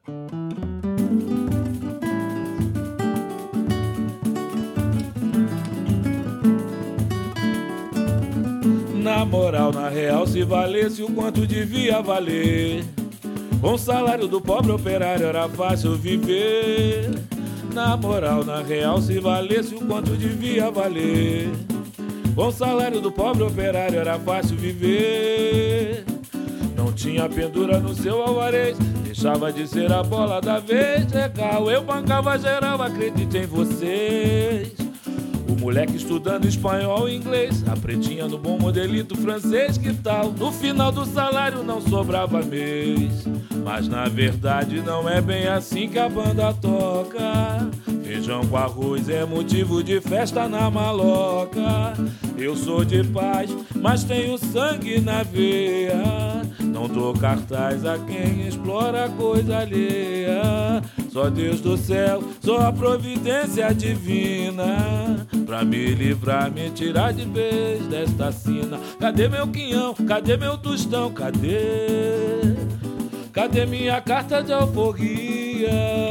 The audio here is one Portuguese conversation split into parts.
Na moral, na real, se valesse o quanto devia valer. Com o salário do pobre operário era fácil viver. Na moral, na real, se valesse o quanto devia valer. Com o salário do pobre operário era fácil viver. Não tinha pendura no seu alvarez, deixava de ser a bola da vez. Legal, eu bancava geral, acredito em vocês. O moleque estudando espanhol e inglês, a pretinha no bom modelito francês, que tal? No final do salário não sobrava mês. Mas na verdade não é bem assim que a banda toca. Feijão com arroz é motivo de festa na maloca. Eu sou de paz, mas tenho sangue na veia. Não dou cartaz a quem explora coisa alheia. Só Deus do céu, só a providência divina, pra me livrar, me tirar de vez desta sina. Cadê meu quinhão? Cadê meu tostão? Cadê? Cadê minha carta de alforria?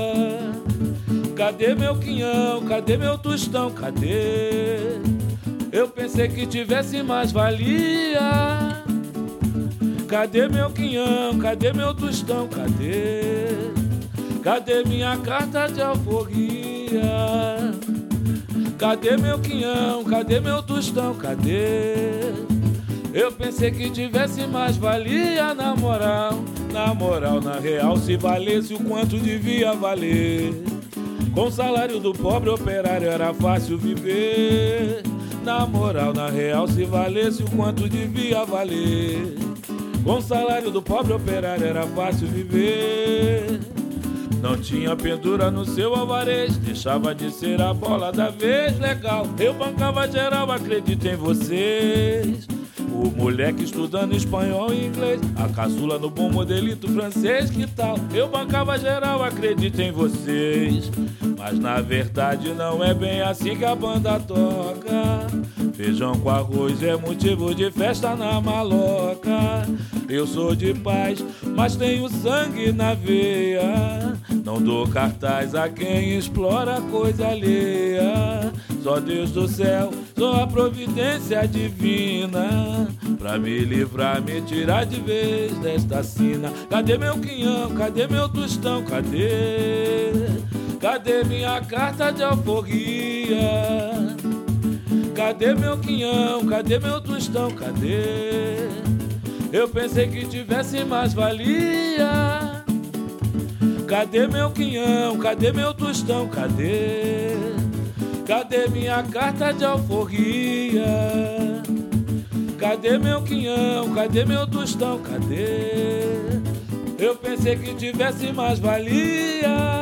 Cadê meu quinhão? Cadê meu tostão? Cadê? Eu pensei que tivesse mais valia. Cadê meu quinhão? Cadê meu tostão? Cadê? Cadê minha carta de alforria? Cadê meu quinhão? Cadê meu tostão? Cadê? Eu pensei que tivesse mais valia. Na moral, na real, se valesse o quanto devia valer. Com o salário do pobre operário era fácil viver. Na moral, na real, se valesse o quanto devia valer. Com o salário do pobre operário era fácil viver. Não tinha pendura no seu alvarez, deixava de ser a bola da vez. Legal, eu bancava geral, acredito em vocês. O moleque estudando espanhol e inglês, a caçula no bom modelito francês, que tal? Eu bancava geral, acredito em vocês. Mas na verdade não é bem assim que a banda toca. Feijão com arroz é motivo de festa na maloca. Eu sou de paz, mas tenho sangue na veia. Não dou cartaz a quem explora coisa alheia. Só Deus do céu, só a providência divina, pra me livrar, me tirar de vez desta sina. Cadê meu quinhão? Cadê meu tostão? Cadê? Cadê minha carta de alforria? Cadê meu quinhão? Cadê meu tostão? Cadê? Eu pensei que tivesse mais valia. Cadê meu quinhão? Cadê meu tostão? Cadê? Cadê minha carta de alforria? Cadê meu quinhão? Cadê meu tostão? Cadê? Eu pensei que tivesse mais valia.